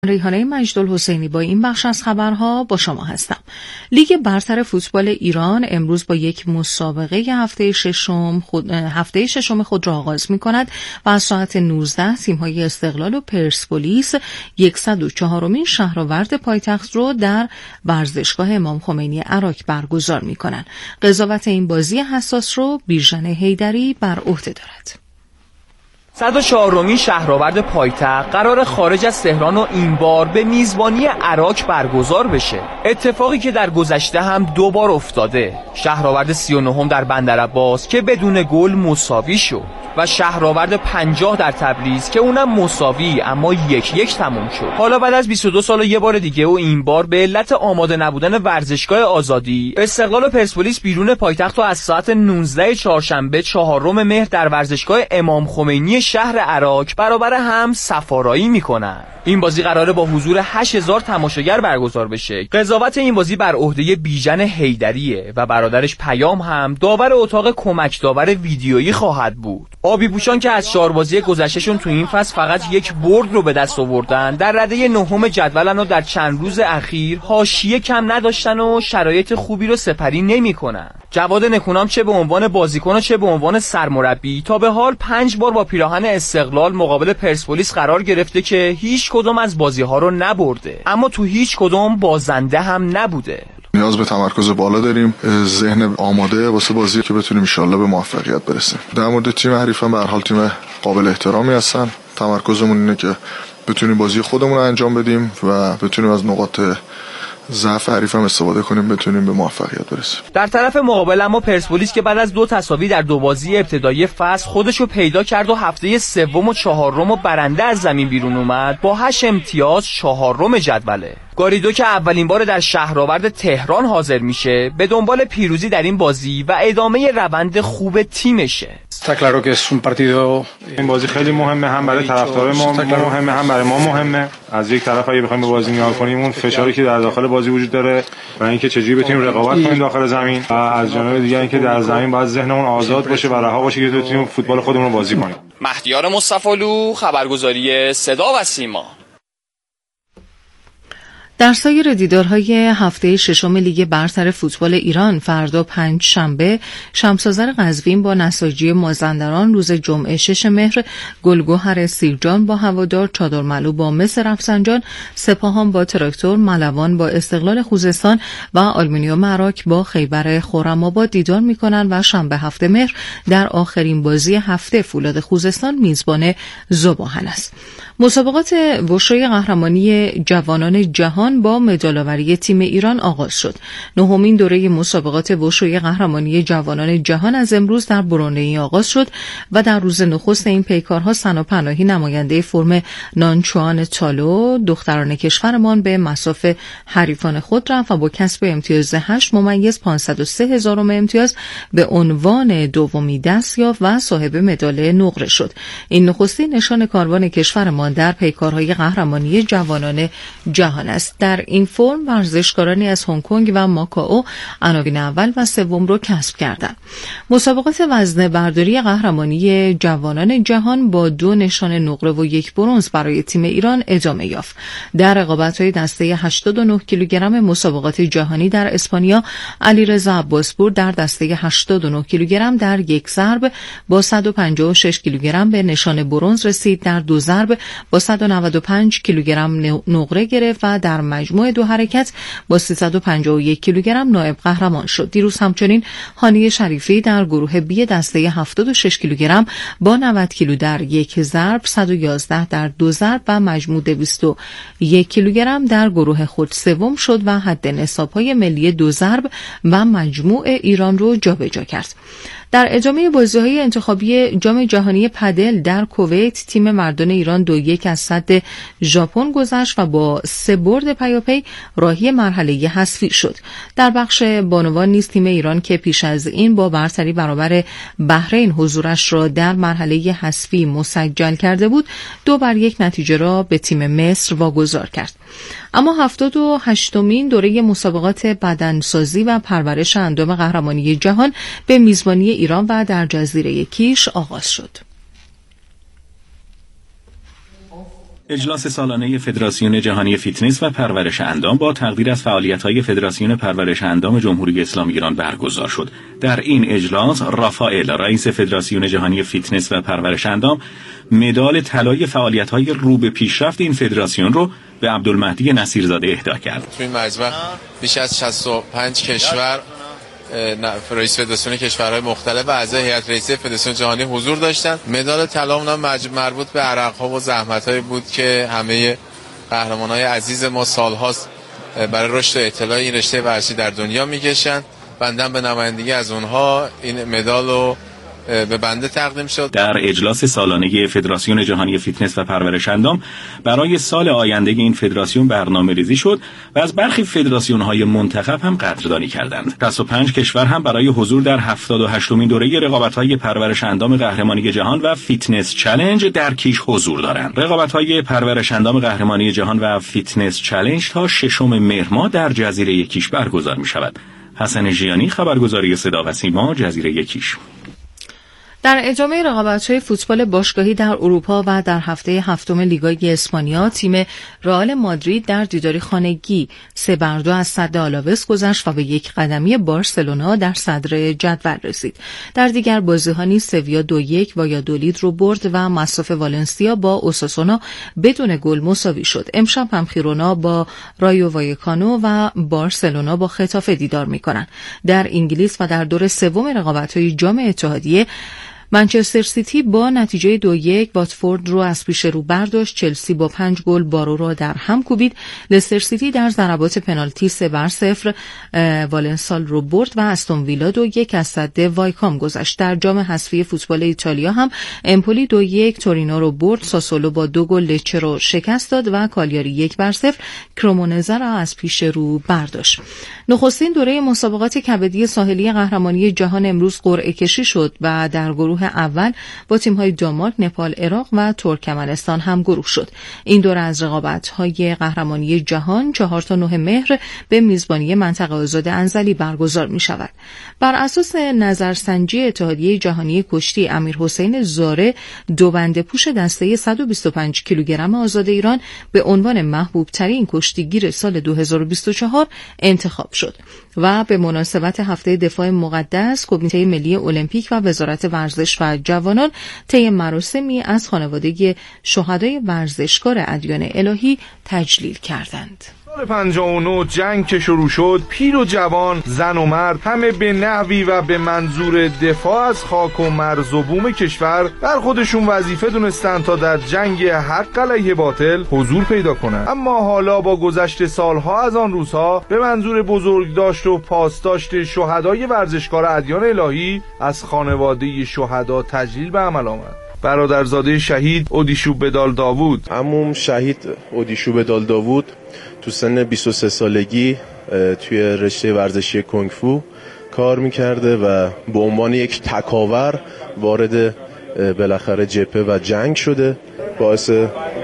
ریحانه مجدالحسینی با این بخش از خبرها با شما هستم. لیگ برتر فوتبال ایران امروز با یک مسابقه هفته ششم خود را آغاز می‌کند و از ساعت 19 تیم‌های استقلال و پرسپولیس 104مین شهرآورد پایتخت را در ورزشگاه امام خمینی عراق برگزار می‌کنند. قضاوت این بازی حساس را بیژن حیدری بر عهده دارد. 104مین شهرآورد پایتخت قرار خارج از تهران و این بار به میزبانی عراق برگزار بشه. اتفاقی که در گذشته هم 2 بار افتاده. شهرآورد 39 در بندرعباس که بدون گل مساوی شد و شهرآورد 50 در تبریز که اونم مساوی اما 1-1 تموم شد. حالا بعد از 22 سال و یه بار دیگه و این بار به علت آماده نبودن ورزشگاه آزادی، استقلال و پرسپولیس بیرون پایتخت و از ساعت 19 چهارشنبه 4 مهر در ورزشگاه امام خمینی شهر عراق برابر هم سفارایی میکنن. این بازی قراره با حضور 8000 تماشاگر برگزار بشه. قضاوت این بازی بر عهده بیژن حیدریه و برادرش پیام هم داور اتاق کمک داور ویدیویی خواهد بود. آبی پوشان که از 4 بازی گذشتهشون تو این فصل فقط 1 برد رو به دست آوردن، در رده 9 جدولن و در چند روز اخیر حاشیه کم نداشتن و شرایط خوبی رو سپری نمی‌کنن. جواد نکونام چه به عنوان بازیکن و چه به عنوان سرمربی تا به حال 5 بار با پیراهن استقلال مقابل پرسپولیس قرار گرفته که هیچ کدوم از بازی‌ها رو نبرده، اما تو هیچ کدوم بازنده هم نبوده. نیاز به تمرکز بالا داریم، ذهن آماده واسه بازی که بتونیم ان شاءالله به موفقیت برسیم. در مورد تیم حریفم به هر حال تیم قابل احترامی هستن. تمرکزمون اینه که بتونیم بازی خودمون رو انجام بدیم و بتونیم از نقاط ضعف حریفم استفاده کنیم، بتونیم به موفقیت برسیم. در طرف مقابل اما پرسپولیس که بعد از 2 تساوی در 2 بازی ابتدایی فصل خودشو پیدا کرد و هفته 3 و 4 برنده از زمین بیرون اومد، با 8 امتیاز 4 جدوله. گاریدو که اولین بار در شهرآورد تهران حاضر میشه، به دنبال پیروزی در این بازی و ادامه روند خوب تیمشه. این بازی خیلی مهمه، هم برای طرفدار ما مهمه، هم برای ما مهمه. از یک طرف اگه بخوایم به بازی نگاه کنیم، اون فشاری که در داخل بازی وجود داره و اینکه چجوری بتونیم رقابت کنیم داخل زمین، و از جانب دیگه اینکه در زمین باید ذهنمون آزاد باشه و رها باشه که بتونیم فوتبال خودمون رو بازی کنیم. مهدیار مصطفی‌لو، خبرگزاری صدا و سیما. در سایر دیدارهای هفته ششم لیگ برتر فوتبال ایران فردا 5 شنبه شمس‌آذر قزوین با نساجی مازندران، روز جمعه 6 مهر گلگهر سیرجان با هوادار، چادرملو با مس رفسنجان، سپاهان با تراکتور، ملوان با استقلال خوزستان و آلومینیوم عراق با خیبر خرم‌آباد دیدار می‌کنند و شنبه 7 مهر در آخرین بازی هفته فولاد خوزستان میزبان ذوب‌آهن است. مسابقات وشوی قهرمانی جوانان جهان با مدال‌آوری تیم ایران آغاز شد. 9مین دوره مسابقات وشوی قهرمانی جوانان جهان از امروز در برونئی آغاز شد و در روز نخست این پیکارها سنا پناهی نماینده فرم نانچوان تالو دختران کشورمان به مصاف حریفان خود رفت و با کسب امتیاز 8 ممیز 503,000 امتیاز به عنوان دومی دست یافت و صاحب مدال نقره شد. این نخستین نشان کاروان کشورمان در پیکارهای قهرمانی جوانان جهان است. در این فرم ورزشکارانی از هنگ کنگ و ماکائو عناوین اول و سوم را کسب کردند. مسابقات وزنه برداری قهرمانی جوانان جهان با 2 نشان نقره و 1 برنز برای تیم ایران ادامه یافت. در رقابت‌های دسته 89 کیلوگرم مسابقات جهانی در اسپانیا، علیرضا عباسپور در دسته 89 کیلوگرم در 1 ضرب با 156 کیلوگرم به نشان برنز رسید. در 2 ضرب با 195 کیلوگرم نقره گرفت و در مجموع 2 حرکت با 351 کیلوگرم نایب قهرمان شد. دیروز همچنین هانی شریفی در گروه بی دسته 76 کیلوگرم با 90 کیلو در 1 ضرب، 111 در 2 ضرب و مجموع 201 کیلوگرم در گروه خود سوم شد و حد نصاب‌های ملی 2 ضرب و مجموع ایران رو جابجا کرد. در ادامه بازی‌های انتخابی جام جهانی پدل در کویت، تیم مردان ایران 2-1 از صد ژاپن گذشت و با 3 برد پیاپی راهی مرحله حذفی شد. در بخش بانوان نیز تیم ایران که پیش از این با برتری برابر بحرین حضورش را در مرحله حذفی مسجل کرده بود، 2-1 نتیجه را به تیم مصر واگذار کرد. اما 78مین دوره مسابقات بدنسازی و پرورش اندام قهرمانی جهان به میزبانی ایران و در جزیره کیش آغاز شد. اجلاس سالانه فدراسیون جهانی فیتنس و پرورش اندام با تقدیر از فعالیت‌های فدراسیون پرورش اندام جمهوری اسلامی ایران برگزار شد. در این اجلاس رافائل رئیس فدراسیون جهانی فیتنس و پرورش اندام مدال طلای فعالیت‌های رو به پیشرفت این فدراسیون رو به عبدالمهدی نصیرزاده اهدا کرد. تو این مجمع بیش از 65 کشور رئیس فدراسیون کشورهای مختلف و اعضای هیئت رئیسه فدراسیون جهانی حضور داشتن. مدال طلا مربوط به عرق‌ها و زحمت‌هایی بود که همه قهرمان‌های عزیز ما سال‌هاست برای رشد و اطلاع این رشته ورزشی در دنیا می‌کشن. بندم به نمایندگی از اونها این مدال رو به بنده تقدیم شد. در اجلاس سالانه فدراسیون جهانی فیتنس و پرورش اندام برای سال آینده این فدراسیون برنامه‌ریزی شد و از برخی فدراسیون‌های منتخب هم قدردانی کردند. 65 کشور هم برای حضور در 78مین دوره رقابت‌های پرورش اندام قهرمانی جهان و فیتنس چالش در کیش حضور دارند. رقابت‌های پرورش اندام قهرمانی جهان و فیتنس چالش تا 6 مهر ماه در جزیره کیش برگزار می‌شود. حسن ژیانی، خبرگزاری صدا و سیما، جزیره کیش. در ادامه رقابت‌های فوتبال باشگاهی در اروپا و در هفته هفتم لیگای اسپانیا، تیم رئال مادرید در دیداری خانگی 3-2 از سد آلاوس گذشت و به 1 قدمی بارسلونا در صدر جدول رسید. در دیگر بازی‌ها نیز سویا 2-1 وایادولید رو برد و مصاف والنسیا با اوساسونا بدون گل مساوی شد. امشب هم خیرونا با رایو وایکانو و بارسلونا با خطافه دیدار می‌کنند. در انگلیس و در دور سوم رقابت‌های جام اتحادیه، منچستر سیتی با نتیجه 2-1 واتفورد رو از پیش رو برداشت. چلسی با 5 گل بارو را در هم کوبید. لستر سیتی در ضربات پنالتی 3-0 والنسال رو برد و استون ویلا 2-1 از سد وایکام گذشت. در جام حذفی فوتبال ایتالیا هم امپولی 2-1 تورینو رو برد. ساسولو با 2 گل لچه رو شکست داد و کالیاری 1-0 کرومونزه را از پیش رو برداشت. نخستین دوره مسابقات کبدی ساحلی قهرمانی جهان امروز قرعه کشی شد و در گروه اول با تیم‌های دانمارک، نپال، عراق و ترکمنستان هم گروه شد. این دوره از رقابت‌های قهرمانی جهان 4 تا 9 مهر به میزبانی منطقه آزاد انزلی برگزار می‌شود. بر اساس نظرسنجی اتحادیه جهانی کشتی، امیرحسین زاره دو بنده پوش دسته 125 کیلوگرم آزاد ایران به عنوان محبوب‌ترین کشتیگیر سال 2024 انتخاب شد و به مناسبت هفته دفاع مقدس، کمیته ملی المپیک و وزارت ورزش و جوانان طی مراسمی از خانواده شهدای ورزشکار ادیان الهی تجلیل کردند. سال 59 جنگ که شروع شد، پیر و جوان، زن و مرد همه به نحوی و به منظور دفاع از خاک و مرز و بوم کشور بر خودشون وظیفه دونستن تا در جنگ حق علیه باطل حضور پیدا کنند. اما حالا با گذشت سالها از آن روزها به منظور بزرگداشت و پاسداشت شهدای ورزشکار ادیان الهی از خانواده شهدا تجلیل به عمل آمد. برادرزاده شهید اودیشو بدال داوود، عموم شهید اودیشو بدال داوود تو سن 23 سالگی توی رشته ورزشی کنگ فو کار میکرده و به عنوان یک تکاور وارد بالاخره جبهه و جنگ شده. باعث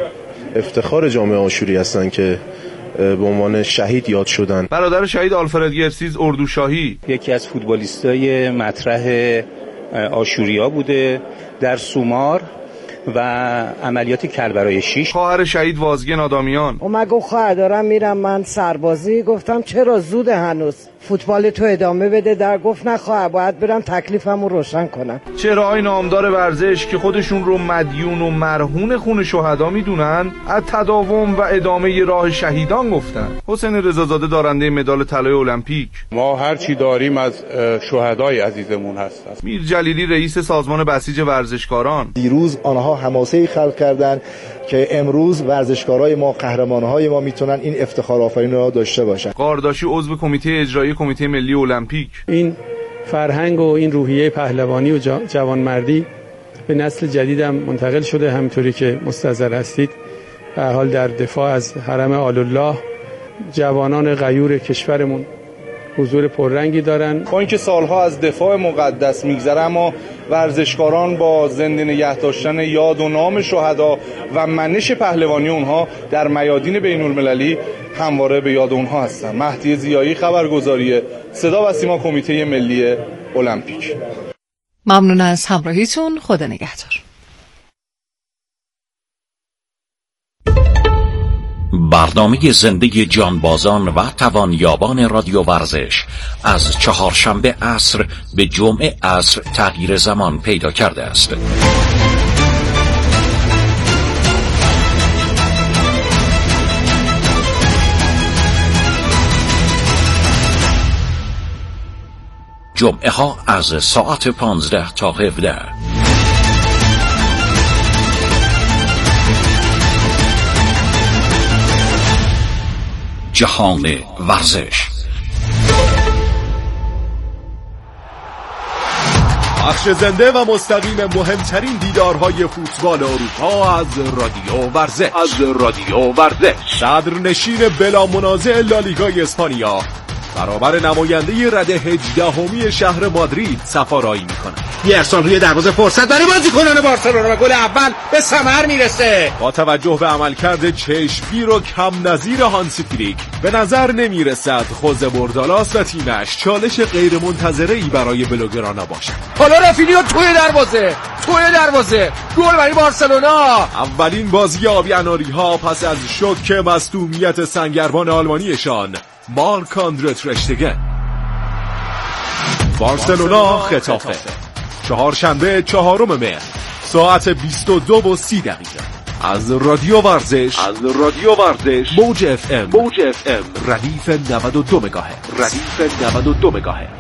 افتخار جامعه آشوری هستن که به عنوان شهید یاد شدن. برادر شهید آلفرد گرسیز اردوشاهی یکی از فوتبالیستای مطرح آشوریا بوده در سومار و عملیات کربلای 6. خواهر شهید وازگن آدامیان اومد گفت خواهر دارم میرم من سربازی. گفتم چرا زوده هنوز، فوتبال تو ادامه بده. در گفت نه خواهر، باید برم تکلیفمو روشن کنم. چهره‌های نامدار ورزش که خودشون رو مدیون و مرهون خون شهدا میدونن از تداوم و ادامه راه شهیدان گفتن. حسین رضازاده دارنده مدال طلای المپیک، ما هر چی داریم از شهدای عزیزمون هست. میر جلیلی رئیس سازمان بسیج ورزشکاران، دیروز آنها حماسه‌ای خلق کردند که امروز ورزشکارای ما، قهرمانهای ما میتونن این افتخار آفرینی را داشته باشن. قارداشی عضو کمیته اجرایی کمیته ملی المپیک، این فرهنگ و این روحیه پهلوانی و جوانمردی به نسل جدیدم منتقل شده. همونطوری که مستحضر هستید به هر حال در دفاع از حرم آل‌الله جوانان غیور کشورمون حضور پررنگی دارن. با اینکه سالها از دفاع مقدس میگذره، اما ورزشکاران با زنده نگه داشتن یاد و نام شهدا و منش پهلوانی اونها در میادین بین المللی همواره به یاد اونها هستن. مهدی ضیایی، خبرگزاری صدا و سیما، کمیته ملی المپیک. ممنون از همراهیتون. خدا نگهدار. برنامه زنده جانبازان و توانیابان رادیو ورزش از چهارشنبه عصر به جمعه عصر تغییر زمان پیدا کرده است. جمعه ها از ساعت 15 تا 17. جهان ورزش. بخش زنده و مستقیم مهمترین دیدارهای فوتبال اروپا از رادیو ورزش. صدرنشین بلا منازع لالیگای اسپانیا برابر نماینده رده 18 شهر مادرید سفارایی میکنه. بیرسون روی دروازه فرصت برای بازیکنان بارسلونا و گل اول به ثمر میرسه. با توجه به عملکرد چشمگیر و کم نظیر هانسی فلیک به نظر نمیرسد خوزه بردالاس و تیمش چالش غیر منتظره‌ای برای بلوگرانا باشد. حالا رافینیو توی دروازه گل برای بارسلونا. اولین بازی آبی اناری ها پس از شوک مصدومیت سنگربان آلمانیشان مارک آندره تر اشتگن. بارسلونا خطافه، چهارشنبه 4 مهر ساعت 22:30 از رادیو ورزش موج اف ام ردیف 92 مگاهرتز.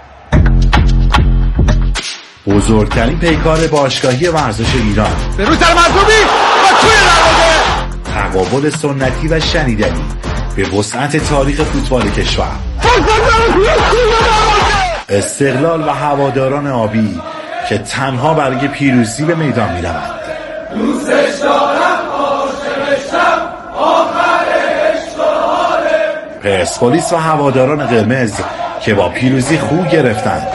بزرگترین پیکار باشگاهی ورزش ایران به روی مردمی و توی دروازه. تقابل سنتی و شنیدنی به وسعت تاریخ فوتبال کشور. استقلال و هواداران آبی که تنها برای پیروزی به میدان می‌روند. دوستش دارم، عاشقشم، آخرش داره. پرسپولیس و هواداران قرمز که با پیروزی خو گرفتند.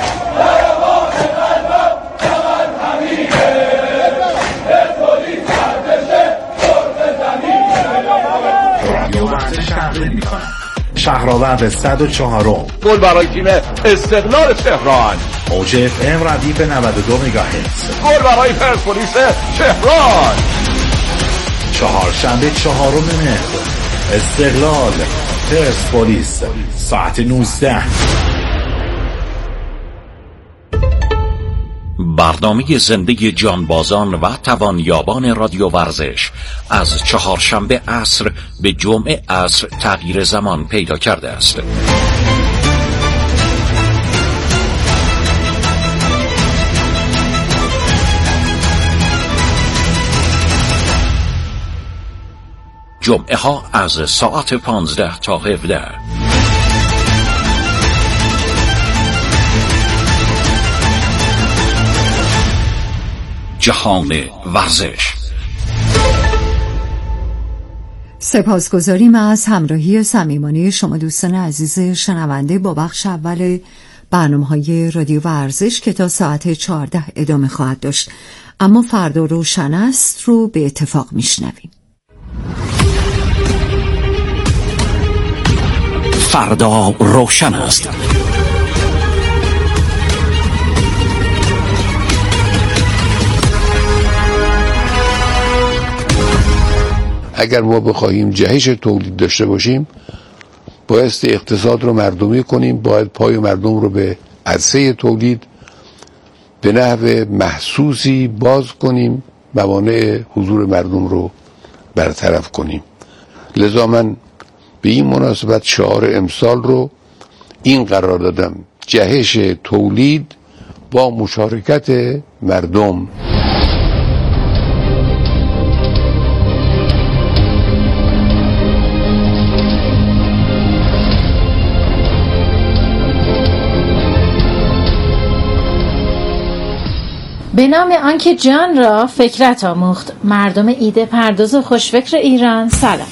شهرآورد 104 گل برای تیم استقلال تهران. موج اف ام ردیف 92 مگاهرتز. گل برای پرسپولیس تهران. چهارشنبه 4 مهر استقلال پرسپولیس ساعت 19. برنامه زنده جانبازان و توانیابان رادیو ورزش از چهارشنبه عصر به جمعه عصر تغییر زمان پیدا کرده است. جمعه ها از ساعت 15 تا 17. جهان ورزش. سپاسگزاریم از همراهی صمیمانه شما دوستان عزیز شنونده با بخش اول برنامه‌های رادیو ورزش که تا ساعت 14 ادامه خواهد داشت. اما فردا روشن است رو به اتفاق میشنویم. فردا روشن است. اگر ما بخواهیم جهش تولید داشته باشیم بایستی اقتصاد رو مردمی کنیم، باید پای مردم رو به عرصه تولید به نحو محسوسی باز کنیم، موانع حضور مردم رو برطرف کنیم. لذا من به این مناسبت شعار امسال رو این قرار دادم: جهش تولید با مشارکت مردم. به نام آنکه جان را فکرت آموخت، مردم ایده پرداز و خوشفکر ایران، سلام.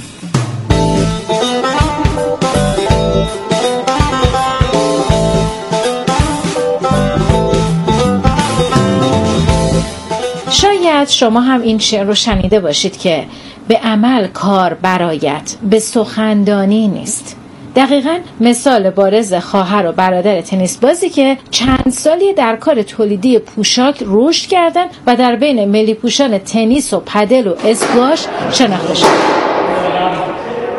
شاید شما هم این شعر رو شنیده باشید که به عمل کار برایت، به سخندانی نیست. دقیقاً مثال بارز خواهر و برادر تنیس بازی که چند سالی در کار تولیدی پوشاک رشد کردن و در بین ملی پوشان تنیس و پدل و اسکواش شناخته شدند.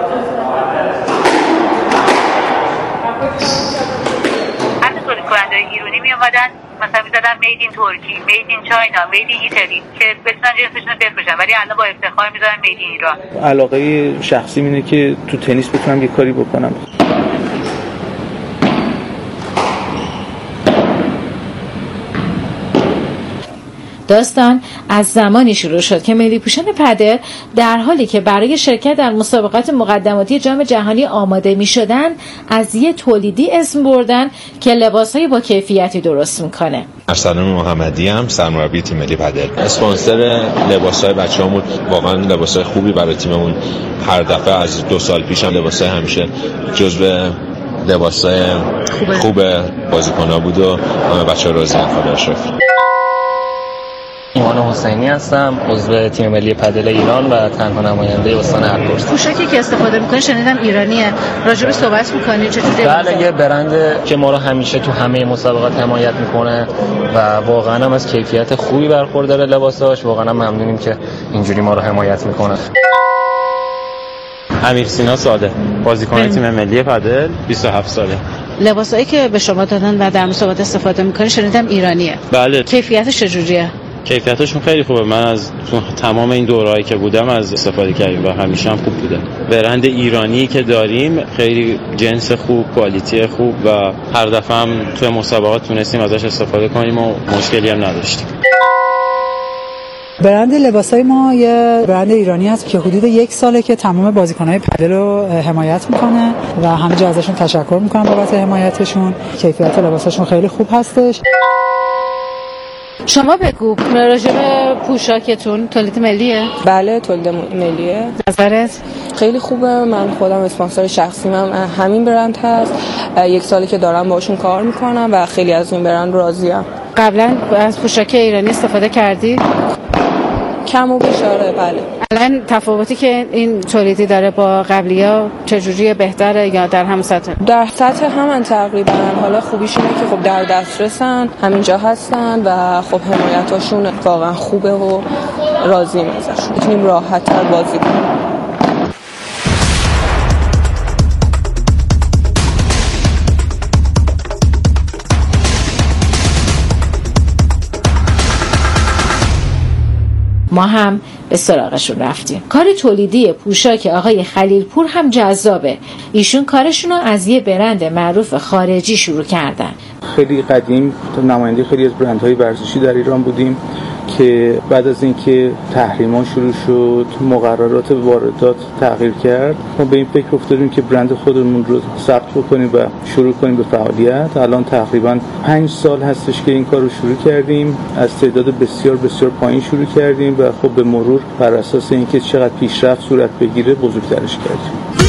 اومدن مثلا می‌زدن مید این ترکی، مید این چاینا، مید این ایتالی که بتونن جنسشون رو بفروشن، ولی الان با افتخار می‌ذارن مید این ایران. علاقه شخصی اینه که تو تنیس بتونم یه کاری بکنم. داستان از زمانی شروع شد که ملی پوشان پدل در حالی که برای شرکت در مسابقات مقدماتی جام جهانی آماده می شدن از یه تولیدی اسم بردن که لباسایی با کیفیتی درست میکنه. ارسلان محمدی هم سرمربی تیم ملی پدل. اسپانسر لباسای بچه‌هامون واقعا لباسای خوبی برای تیممون هر دفعه از 2 سال پیش هم لباسای همیشه جزو لباسای خوب بازیکن‌ها بود و همه بچه‌ها راضی ان خدا رو شکر. ایمان حسینی هستم، عضو تیم ملی پدل ایران و تنها نماینده استان البرز. پوشاکی که استفاده می‌کنی شنیدم ایرانیه. راجعش صحبت می‌کنی چطوری؟ بله، یه برند که ما رو همیشه تو همه مسابقات حمایت می‌کنه و واقعا هم از کیفیت خوبی برخورداره لباساش. واقعا ممنونیم که اینجوری ما رو حمایت می‌کنه. امیر سینا ساده، بازیکن تیم ملی پدل، 27 ساله. لباسایی که به شما دادن و در مسابقات استفاده می‌کنی شنیدم ایرانیه. بله. کیفیتش چجوریه؟ کیفیتشون خیلی خوبه. من از تمام این دورهایی که بودم از استفاده کردیم و همیشه هم خوب بوده. برند ایرانی که داریم خیلی جنس خوب، کوالیتی خوب و هر دفعه هم توی مسابقات تونستیم ازش استفاده کنیم و مشکلی هم نداشتیم. برند لباسای ما یه برند ایرانی هست که حدود 1 ساله که تمام بازیکن‌های پدل رو حمایت میکنه و همینجا ازشون تشکر میکنم بابت حمایتشون. کیفیت لباساشون خیلی خوب هستش. شما بگو راجع به پوشاکتون تولید ملیه؟ بله تولید ملیه. نظرت؟ خیلی خوبه. من خودم اسپانسر شخصیم همین برند هست. 1 سالی که دارم باشون کار میکنم و خیلی از این برند راضیم. قبلا از پوشاک ایرانی استفاده کردی؟ کم و بیش آره بله. الان تفاوتی که این تولیدی داره با قبلی‌ها چجوریه، بهتره یا در هم سطح؟ در سطح همون تقریبا. حالا خوبیش اینه که خب در دسترسن، همینجا هستن و خب حمایتاشون واقعا خوبه و راضییم ازشون. میتونیم راحت‌تر بازی کنیم. ما هم به سراغشون رفتیم. کار تولیدی پوشاک آقای خلیلپور هم جذابه. ایشون کارشون رو از یه برند معروف خارجی شروع کردن. خیلی قدیم نماینده خیلی از برندهای ورزشی در ایران بودیم که بعد از اینکه تحریم‌ها شروع شد، مقررات واردات تغییر کرد، ما به این فکر افتادیم که برند خودمون رو ثبت بکنیم و شروع کنیم به فعالیت. الان تقریبا 5 سال هستش که این کار رو شروع کردیم. از تعداد بسیار بسیار پایین شروع کردیم و خب به مرور بر اساس اینکه چقدر پیشرفت صورت بگیره بزرگترش کردیم.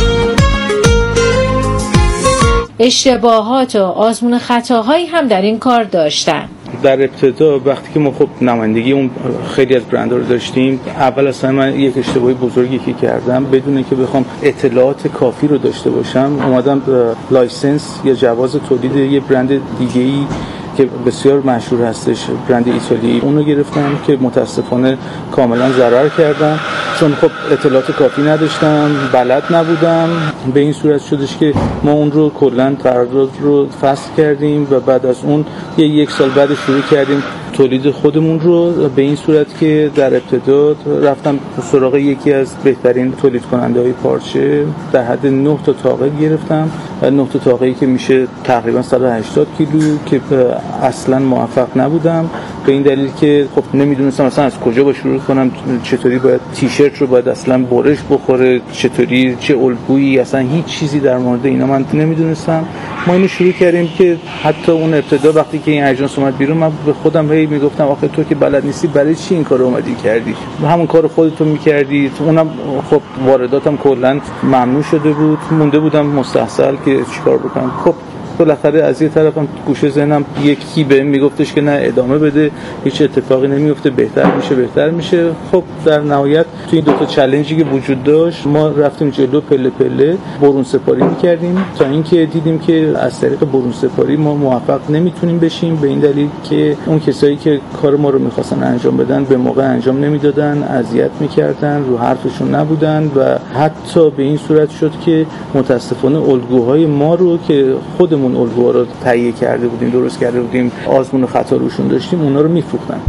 اشتباهات و آزمون خطاهایی هم در این کار داشتن. در ابتدا وقتی که ما خب نمایندگی اون خیلی از برندها رو داشتیم، اول اصلا من یک اشتباهی بزرگی که کردم بدون اینکه بخوام اطلاعات کافی رو داشته باشم، اومدم لایسنس یا جواز تولید یه برند دیگه‌ای که بسیار مشهور هستش، برند ایتالیایی، اونو گرفتم که متاسفانه کاملا ضرر کردم چون خب اطلاعات کافی نداشتم، بلد نبودم. به این صورت شدش که ما اون رو کلا قرارداد رو فسخ کردیم و بعد از اون 1 سال بعد شروع کردیم تولید خودمون رو. به این صورت که در ابتدا رفتم سراغ یکی از بهترین تولید کننده های پارچه، در حد 9 تا طاقه گرفتم، 9 تا طاقه‌ای که میشه تقریبا 180 کیلو که اصلا موفق نبودم به این دلیل که خب نمیدونستم اصلا از کجا با شروع کنم، چطوری باید تیشرت رو باید اصلا برش بخوره، چطوری چه الگویی، اصلا هیچ چیزی در مورد اینا من نمیدونستم. ما اینو شروع کردیم که حتی اون ابتدا وقتی که این اجناس اومد بیرون من به خودم هی میگفتم آخه تو که بلد نیستی برای چی این کارو اومدی کردی؟ همون کارو خودت می‌کردی. اونم خب وارداتم کلا ممنوع شده بود، مونده بودم مستحصل که چیکار بکنم. خب بالاخره از یه طرفم گوشه ذهنم یکی بهم میگفتش که نه ادامه بده، هیچ اتفاقی نمیفته، بهتر میشه. خب در نهایت تو این 2 تا چالنجی که وجود داشت ما رفتیم جلو، پله پله برون سپاری می‌کردیم تا اینکه دیدیم که از طریق برون سپاری ما موفق نمیتونیم بشیم، به این دلیل که اون کسایی که کار ما رو می‌خواستن انجام بدن به موقع انجام نمیدادن، اذیت می‌کردن، رو حرفشون نبودن و حتی به این صورت شد که متاسفانه الگوهای ما رو که خودمون اون الگوها رو تهیه کرده بودیم، درست کرده بودیم، آزمون خطا روشون داشتیم، اونا رو میفروختن.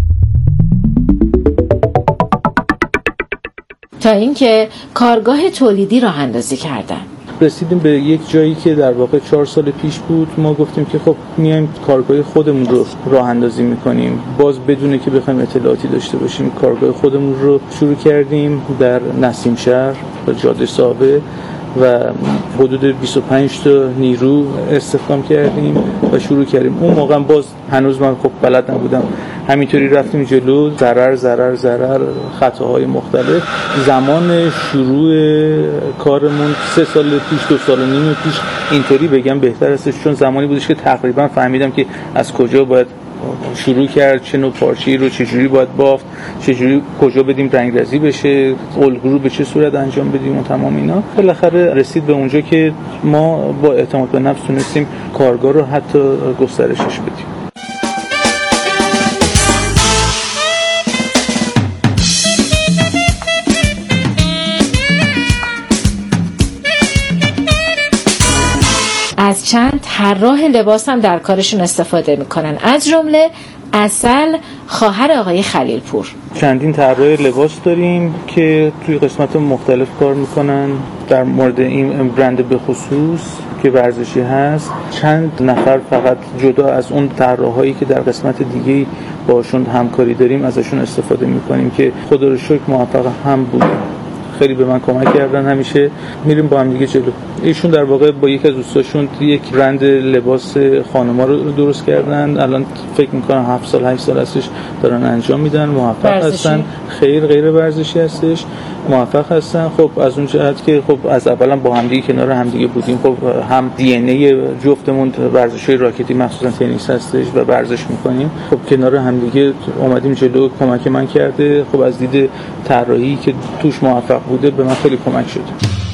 تا اینکه کارگاه تولیدی راه اندازی کردن. رسیدیم به یک جایی که در واقع 4 سال پیش بود. ما گفتیم که خب میایم کارگاه خودمون رو راه اندازی میکنیم، باز بدونه که بخوایم اطلاعاتی داشته باشیم. کارگاه خودمون رو شروع کردیم در نسیم شهر و جاده صابه و حدود 25 تا نیرو استخدام کردیم و شروع کردیم. اون موقع باز هنوز من خب بلد نبودم، همینطوری رفتیم جلو، ضرر خطاهای مختلف. زمان شروع کارمون 3 سال پیش، 2 سال و نیم پیش اینطوری بگم بهتر استش، چون زمانی بودش که تقریبا فهمیدم که از کجا باید شروع کرد، چه نوع پارچه‌ای رو چجوری باید بافت، چجوری کجا بدیم رنگرزی بشه، الگو رو به چه صورت انجام بدیم و تمام اینا. بالاخره رسید به اونجا که ما با اعتماد به نفس تونستیم کارگاه رو حتی گسترشش بدیم. از چند طراح لباس هم در کارشون استفاده میکنن، از جمله عسل خواهر آقای خلیلپور. چندین طراح لباس داریم که توی قسمت مختلف کار میکنن. در مورد این برند به خصوص که ورزشی هست، چند نفر فقط جدا از اون طراحایی که در قسمت دیگه باشون همکاری داریم ازشون استفاده میکنیم که خدا رو شکر موفق هم بودیم. خیلی به من کمک کردن، همیشه میریم با هم دیگه جلو. ایشون در واقع با یک از دوستاشون یک برند لباس خانما رو درست کردن. الان فکر میکنم 7 سال 8 سال هستش دارن انجام میدن، موفق هستن. غیر ورزشی هستش، موفق هستن. خب از اون جهت که خب از اولا با هم دیگه کنار هم دیگه بودیم، خب هم دی ان ای جفتمون ورزشای راکتی مخصوصا تنیس هستش و ورزش میکنیم. خب کنار هم دیگه اومدیم جلو، کمک من کرده. خب از دید طراحی که توش موفق بوده به من خیلی کمک شده.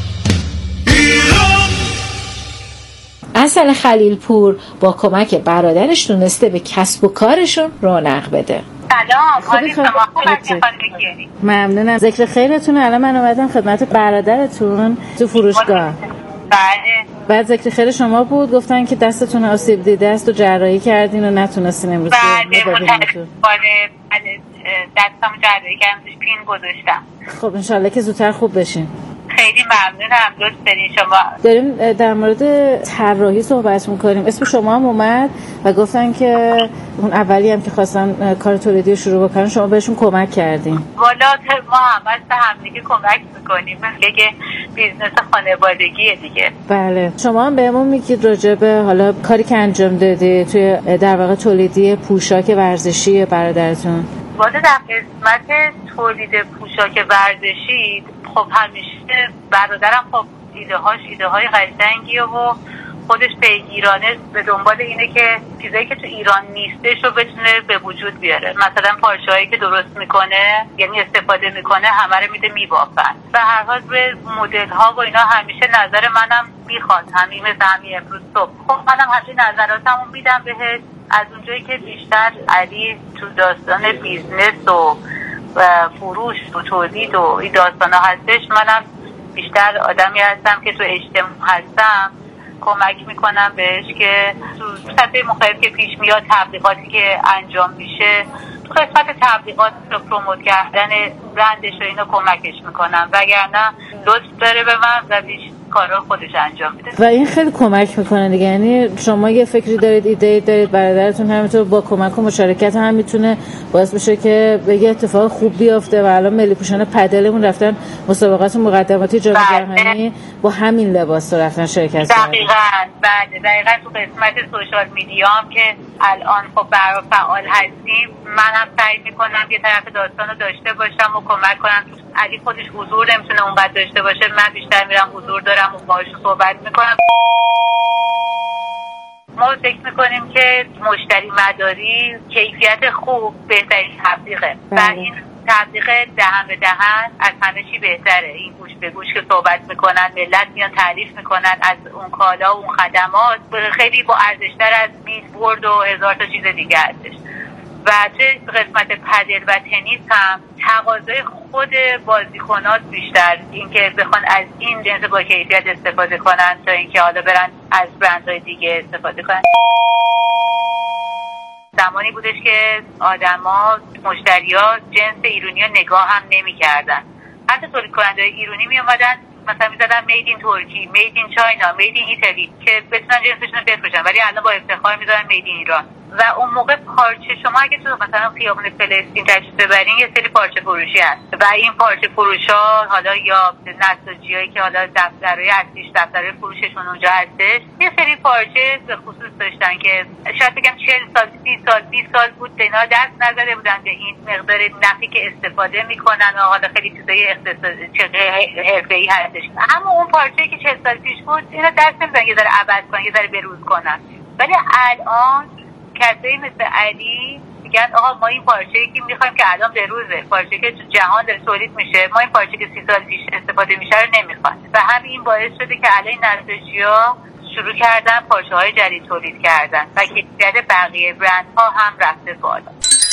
عسل خلیلپور با کمک برادرش تونسته به کسب و کارشون رونق بده. سلام، ممنونم. ذکر خیرتون. الان من اومدم خدمت برادرتون تو فروشگاه. بله. بعد ذکر خیر شما بود، گفتن که دستتون آسیب دیده است و جراحی کردین و نتونستین امروز ببینیمتون. بله، دستم جراحی کردم، توش پین گذاشتم. خب انشالله که زودتر خوب بشین. خیلی ممنونم، لطف دارین شما. داریم در مورد طراحی صحبت میکنیم. اسم شما هم اومد و گفتن که اون اولی هم که خواستن کار تولیدی رو شروع بکنن شما بهشون کمک کردین. والا ما هم به همدیگه کمک میکنیم، که بیزنس خانوادگیه دیگه. بله. شما هم بهمون میگید راجع به حالا کاری که انجام دادی توی در واقع تولیدی پوشاک ورزشی برادرتون. والا در قسمت تولید پوشاک ورزشی خب همیشه برادرم خب ایده های قشنگیه و خودش پیگیرانه به دنبال اینه که چیزایی که تو ایران نیستش رو بتونه به وجود بیاره. مثلا پارچه‌هایی که درست میکنه، یعنی استفاده میکنه، همه رو میده میبافن. و هر حال به مدل ها و اینا همیشه نظر منم میخواد، همین امروز صبح. خب منم همین نظراتمو میدم بهش. از اونجایی که بیشتر علی تو داستان بیزنس و فروش و تولید و این داستان ها هستش، منم بیشتر آدمی هستم که تو اجتماع هستم، کمک میکنم بهش که تو سطح مختلف که پیش میاد، تبلیغاتی که انجام میشه، تو قسمت تبلیغات رو پروموت کردن برندش و اینو کمکش میکنم، وگرنه لطف داره به من و بیشتر کارا خودش انجام میده و این خیلی کمک میکنه دیگه. یعنی شما یه فکری دارید، ایده دارید، برادرتون همینطور با کمک و مشارکت هم میتونه باعث بشه که یه اتفاق خوب بیفته. و الان ملی پوشان پدلمون رفتن مسابقات مقدماتی جام جهانی با همین لباس رفتن شرکت کردن. دقیقاً تو قسمت سوشال میدیا هم که الان خب برای فعال هستیم، من هم سعی میکنم یه طرف داستانو داشته باشم و کمک کنم. علی خودش حضور نمیتونه اونقدر داشته باشه، من بیشتر میرم حضور دارم و باهاش صحبت میکنم. ما فکر میکنیم که مشتری مداری کیفیت خوب بهترین تبلیغه و این تبلیغ دهن به دهن از همه چی بهتره. این گوش به گوش که صحبت میکنن، ملت میان تعریف میکنن از اون کالا و اون خدمات، خیلی با ارزشتر از بیلبورد و 1000 تا چیز دیگه هستش. و توی قسمت پدل و تنیس هم تقاضای خود بازیکنات بیشتر، اینکه بخوان از این جنس با کیفیت استفاده کنن تا اینکه حالا برن از برندهای دیگه استفاده کنن. زمانی بودش که آدما، مشتریا جنس ایرانی رو نگاه هم نمی‌کردن. حتی تولید کننده‌های ایرانی میومدن مثلا می‌زدن مید این ترکی، مید این چاینا، مید این ایتالی که بتونن جنسشون رو بفروشن، ولی الان با افتخار می‌ذارن مید ایران. و اون موقع پارچه، شما اگه تو مثلا خیابون فلسطین تشریف ببرین یه سری پارچه فروشی هست و این پارچه فروشا حالا یا نساجیایی که حالا دفترهای اصلیش دفترهای فروششون اونجا هستش، یه سری پارچه به خصوص داشتن که شاید بگم 40 سال 30 سال 20 سال بود اینا دست نزده بودن به این مقدار نفتی که استفاده میکنن و حالا خیلی چیزای حرفه‌ای هستش. اما اون پارچه‌ای که 40 سال پیش بود اینا دست نمیزنن یه ذره عوض کنن، یه ذره بروز کنن. ولی الان کسایی مثل علی میگن آقا ما این پارچه‌ای که می‌خوایم که الان به روزه، پارچه‌ای که تو جهان داره تولید میشه، ما این پارچه‌ای که 30 سال پیش استفاده میشه رو نمی‌خوایم. و همین باعث شده که الان نساجی‌ها شروع کردن پارچه‌های جدید تولید کردن و کیفیت بقیه برندها هم رفته بالا.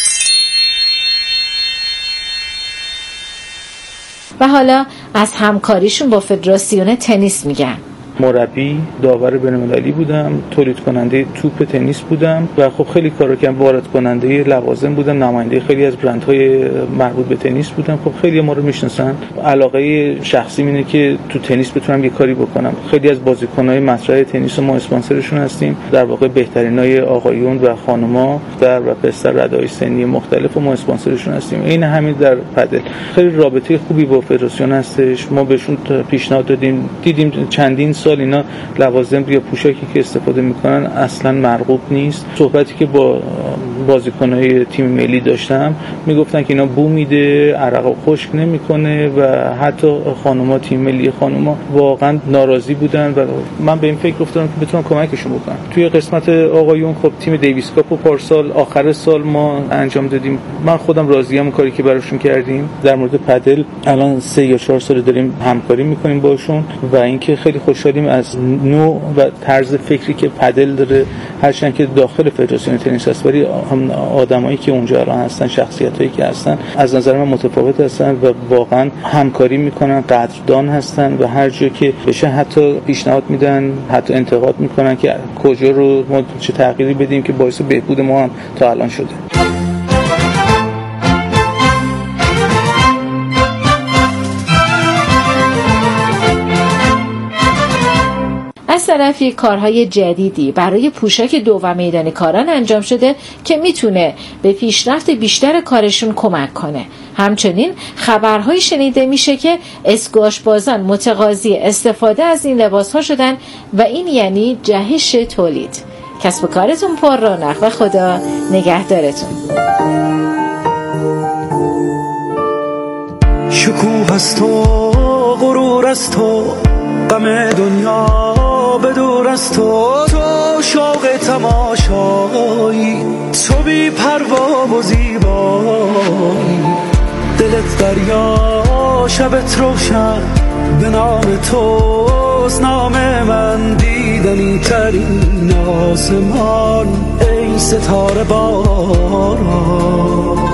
و حالا از همکاریشون با فدراسیون تنیس میگن. مربی، داور بین‌المللی بودم، تولید کننده توپ تنیس بودم و خب خیلی کارا کردم، وارد کننده لوازم بودم، نماینده خیلی از برندهای مربوط به تنیس بودم. خب خیلی ما رو میشناسن. علاقه شخصیم اینه که تو تنیس بتونم یه کاری بکنم. خیلی از بازیکن‌های مطرح تنیس ما اسپانسرشون هستیم. در واقع بهترینای آقایون و خانم‌ها در و پسر رده‌های سنی مختلف ما اسپانسرشون هستیم. این همین در پدل. خیلی رابطه خوبی با فدراسیون هستش. ما بهشون پیشنهاد دادیم، دیدیم چندین سال اینا لوازم یا پوشاکی که استفاده میکنن اصلا مرغوب نیست. صحبتی که با بازیکن‌های تیم ملی داشتم میگفتن که اینا بو میده، عرقو خشک نمیکنه و حتی خانوما، تیم ملی خانوما واقعا ناراضی بودن و من به این فکر افتادم که بتونم کمکشون بکنم. توی قسمت آقایون خب تیم دیویس کاپ پارسال آخر سال ما انجام دادیم. من خودم راضیم کاری که براشون کردیم. در مورد پدل الان 3 یا 4 سال داریم همکاری میکنیم باشون و اینکه خیلی خوشحالیم از نوع و طرز فکری که پدل داره، هرچند که داخل فدراسیون تنیس هست ولی آدمایی که اونجا الان هستن، شخصیتایی که هستن از نظر من متفاوت هستن و واقعا همکاری میکنن، قدردان هستن و هر جا که بشه حتی پیشنهاد میدن، حتی انتقاد میکنن که کجا رو ما چه تغییری بدیم که باعث بهبود ما هم تا الان شده. از طرفی کارهای جدیدی برای پوشاک دو و میدانی کاران انجام شده که میتونه به پیشرفت بیشتر کارشون کمک کنه. همچنین خبرهای شنیده میشه که اسکواش بازان متقاضی استفاده از این لباسها شدن و این یعنی جهش تولید. کسب و کارتون پر رونق و خدا نگهدارتون. شکوه است و غرور است و غم دنیا بدور از تو شوق تماشایی، تو بی پروا و زیبایی، دلت دریا شبت روشن به نام توست، نام من دیدنی ترین آسمان، ای ستاره باران.